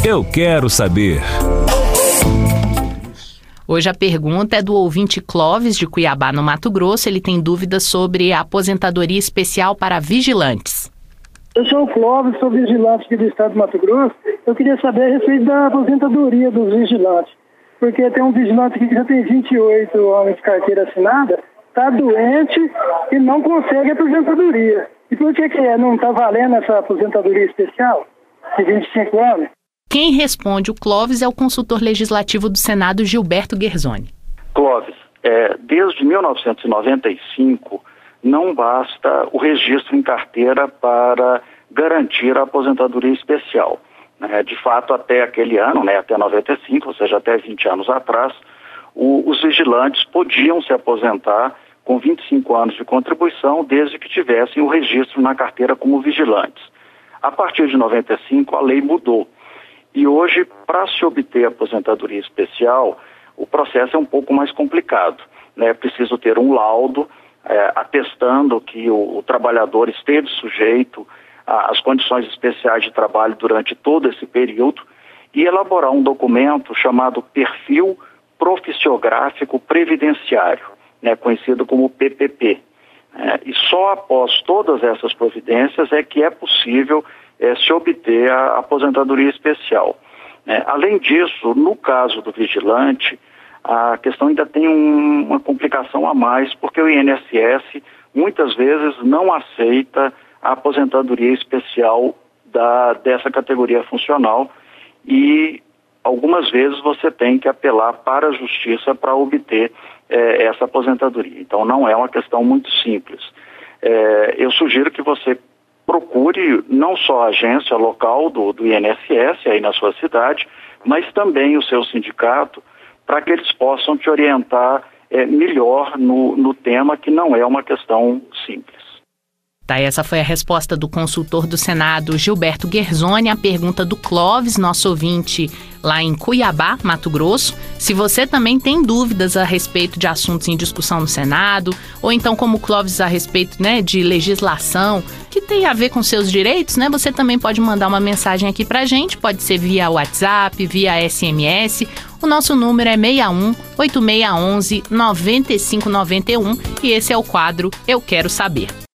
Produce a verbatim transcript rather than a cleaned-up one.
Eu Quero Saber. Hoje a pergunta é do ouvinte Clóvis, de Cuiabá, no Mato Grosso. Ele tem dúvidas sobre a aposentadoria especial para vigilantes. Eu sou o Clóvis, sou vigilante aqui do estado do Mato Grosso. Eu queria saber a respeito da aposentadoria dos vigilantes. Porque tem um vigilante aqui que já tem vinte e oito anos de carteira assinada, está doente e não consegue aposentadoria. E por que, que é? Não está valendo essa aposentadoria especial de vinte e cinco anos? Quem responde o Clóvis é o consultor legislativo do Senado, Gilberto Guerzoni. Clóvis, é, desde mil novecentos e noventa e cinco, não basta o registro em carteira para garantir a aposentadoria especial. Né? De fato, até aquele ano, né, até noventa e cinco, ou seja, até vinte anos atrás, o, os vigilantes podiam se aposentar com vinte e cinco anos de contribuição, desde que tivessem o registro na carteira como vigilantes. A partir de noventa e cinco, a lei mudou. E hoje, para se obter aposentadoria especial, o processo é um pouco mais complicado. Né? É preciso ter um laudo é, atestando que o, o trabalhador esteve sujeito às condições especiais de trabalho durante todo esse período e elaborar um documento chamado Perfil Profissiográfico Previdenciário, né? Conhecido como P P P. É, e só após todas essas providências é que é possível É, se obter a aposentadoria especial. É, além disso, no caso do vigilante, a questão ainda tem um, uma complicação a mais, porque o I N S S muitas vezes não aceita a aposentadoria especial da, dessa categoria funcional e algumas vezes você tem que apelar para a justiça para obter é, essa aposentadoria. Então não é uma questão muito simples. É, eu sugiro que você procure não só a agência local do, do I N S S aí na sua cidade, mas também o seu sindicato, para que eles possam te orientar é, melhor no, no tema, que não é uma questão simples. Tá, essa foi a resposta do consultor do Senado, Gilberto Guerzoni, à pergunta do Clóvis, nosso ouvinte lá em Cuiabá, Mato Grosso. Se você também tem dúvidas a respeito de assuntos em discussão no Senado, ou então como o Clóvis a respeito, né, de legislação que tem a ver com seus direitos, né, você também pode mandar uma mensagem aqui pra gente, pode ser via WhatsApp, via S M S. O nosso número é seis um oito seis um um nove cinco nove um e esse é o quadro Eu Quero Saber.